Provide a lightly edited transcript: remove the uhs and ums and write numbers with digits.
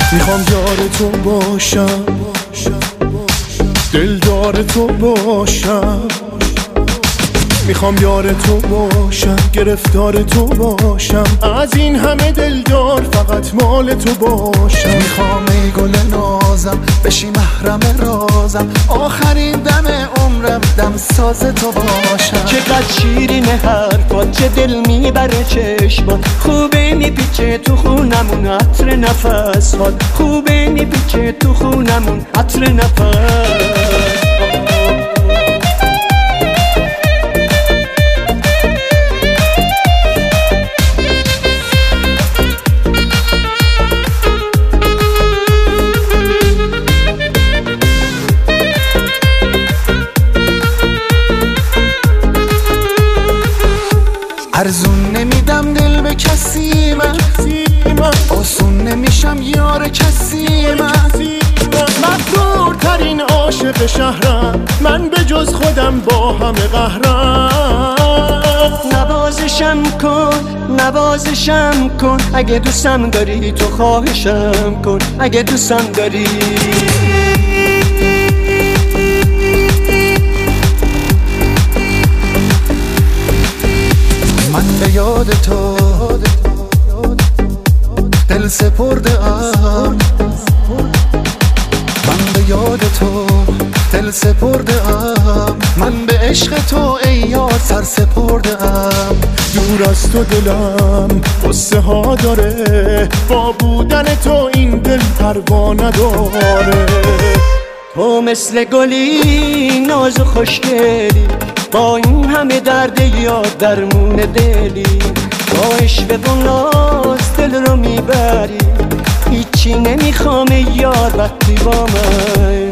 میخوام یار تو باشم، دلدار تو باشم، میخوام یار تو باشم، گرفتار تو باشم، از این همه دلدار فقط مال تو باشم. میخوام ای گل نازم بشی محرم رازم، آخرین دم عمرم دم ساز تو باشم. چقدر شیرین حرفات، چه دل میبره چشمات، خوبه میپیچه تو خونمون عطر نفسات، خوبه میپیچه تو خونمون عطر نفس. ارزون نمیدم دل به کسی من، آسون نمیشم یار کسی من. مغرورترین عاشق شهرم من، به جز خودم با همه قهرم. نوازشم کن، نوازشم کن، اگه دوستم داری تو خواهشم کن، اگه دوستم داری. من به یاد تو دل سپرده ام، من به یاد تو دل سپرده ام، من به عشق تو ای یار سر سپرده ام. دور از تو دلم قصه ها داره، با بودن تو این دل پروا نداره. تو مثل گلی ناز و خوشگلی، با این همه درد یاد درمون دلی، با عشق و ناز دل رو میبری، هیچی نمیخوام یار وقتی با من.